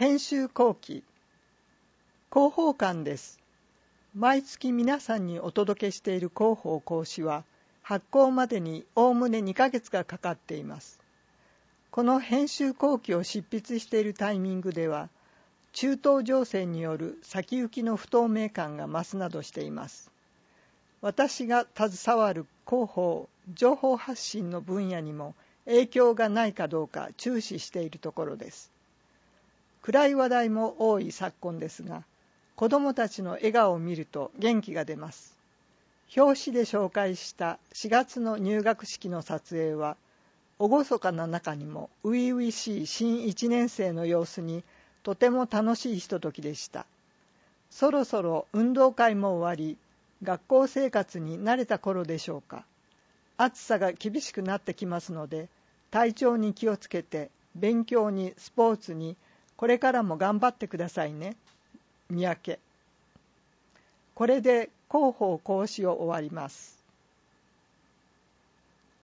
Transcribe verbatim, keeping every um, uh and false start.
編集後期広報館です。毎月皆さんにお届けしている広報講師は発行までにおおむねにかげつがかかっています。この編集後期を執筆しているタイミングでは中東情勢による先行きの不透明感が増すなどしています。私が携わる広報情報発信の分野にも影響がないかどうか注視しているところです。暗い話題も多い昨今ですが、子どもたちの笑顔を見ると元気が出ます。表紙で紹介したしがつの入学式の撮影は、厳かな中にも初々しい新いちねん生の様子にとても楽しいひとときでした。そろそろ運動会も終わり、学校生活に慣れた頃でしょうか。暑さが厳しくなってきますので、体調に気をつけて、勉強にスポーツにこれからも頑張ってくださいね。三宅。これで広報講師を終わります。